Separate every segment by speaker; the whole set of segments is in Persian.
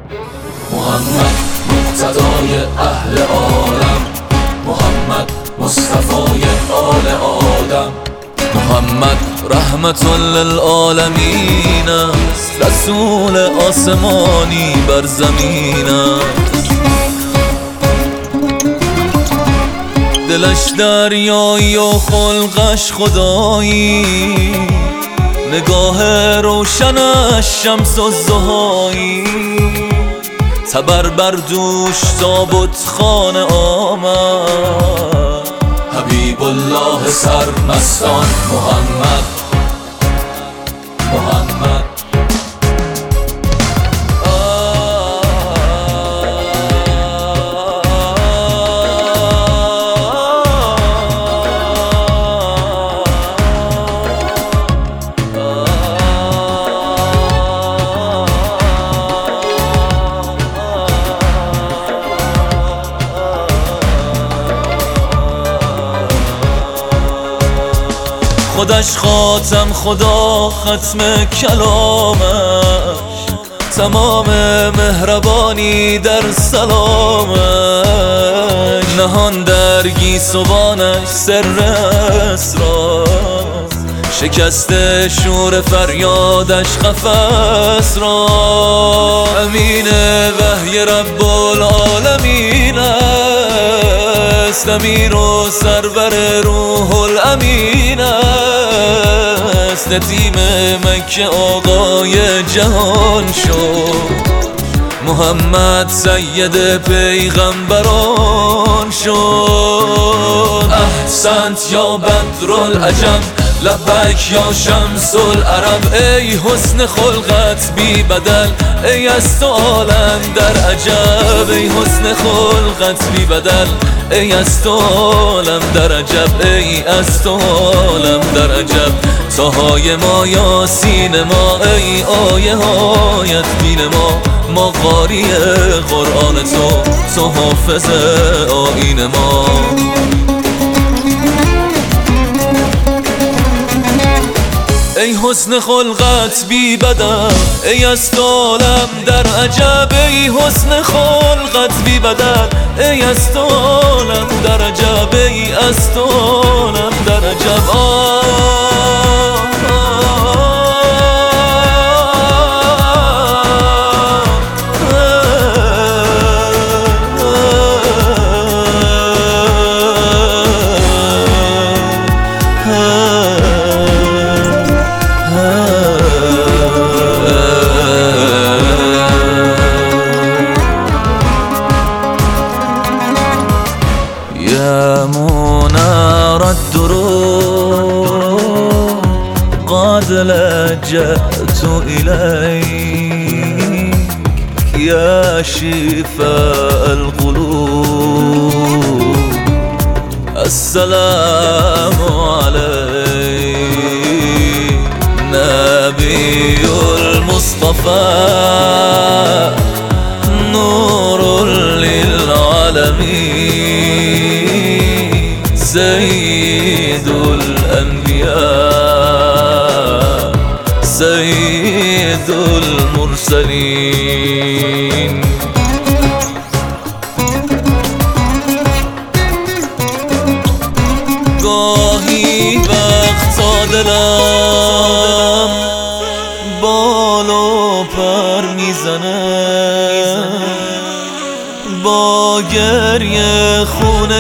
Speaker 1: محمد مقتدای اهل عالم، محمد مصطفای آل آدم. محمد رحمت للعالمین است، رسول آسمانی بر زمین است. دلش دریایی و خلقش خدایی، نگاه روشنش شمس الضحایی. تبر بر دوش تابوت خانه آمد، حبیب الله سرمستان محمد. محمد خودش خاتم، خدا ختم کلامش، تمام مهربانی در سلامش. نهان در گیسوانش سر اسرار، شکست شور فریادش قفس را. امین وحی رب العالمین است، امیر و سرور روح الامین است. ندیم مکه آقای جهان شد، محمد سید پیغمبران شد. احسنت یا بدرالعجم، لبک یا شمس العرب. ای حسن خلقت بی بدل، ای از تو عالم در عجب. ای حسن خلقت بی بدل، ای از تو عالم در عجب. ای از تو عالم در عجب. تاهای ما یاسین ما، ای آیه هایت بین ما قاری قرآن تو حافظ آیین ما. ای حسن خلقت بی بدل، ای از تو عالم در عجب. ای حسن خلقت بی بدل، ای از تو عالم در عجب. ای از تو عالم در عجب.
Speaker 2: يا منار الدروب قد لجأت إليك، يا شفاء القلوب السلام عليك. نبي المصطفى نور للعالمين، سيد الأنبياء سيد المرسلين. گاهی وقتا دلم بال و پر میزنه، با گریه خونه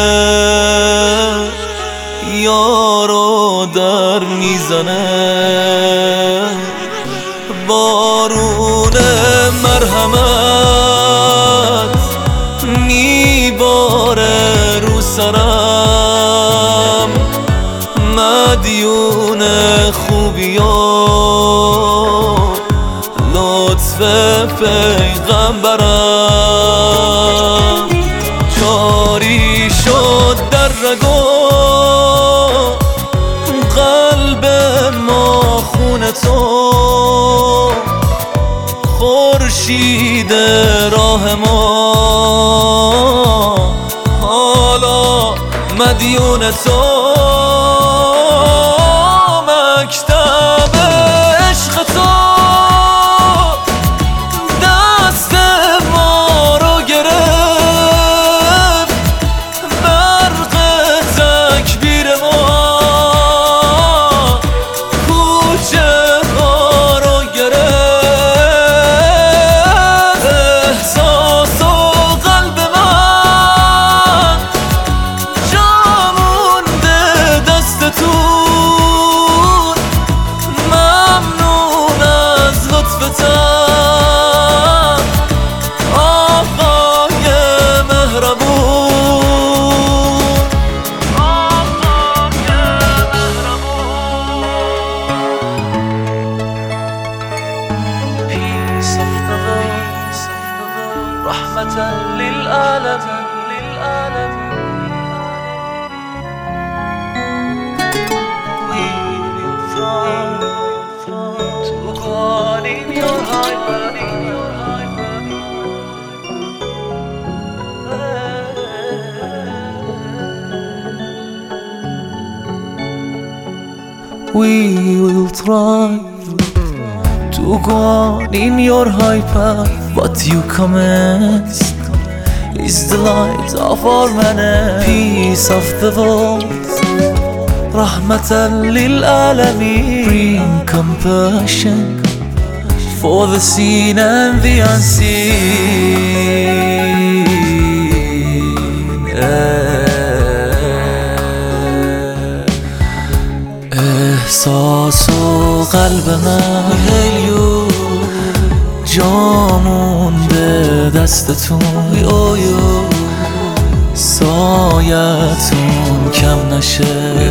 Speaker 2: یارو در میزنه. بارون مرحمت میباره رو سرم، مدیون خوبیان لطف پیغمبرم. جاری شد در رگو قلب ما خون تو، خورشید راه ما حالا مدیون تو. مکتب عشق تو دست رحمة للعالمين. We will try to go on in your We will try to go on in your high path. What you commenced is the light of our manner, peace of the world, Rahmatan lil Alameen. Bring compassion for the seen and the unseen. احساس و قلب من هلیو جامون به دستتون، سایتون کم نشه.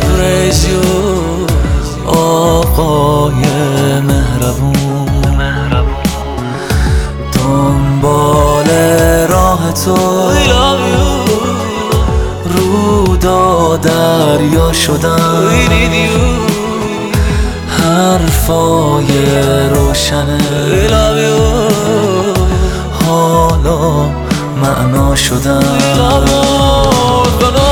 Speaker 2: آقای مهربون، دنبال راه تو رودا دریا شدن، حرفای روشنه حالا معنا شدن.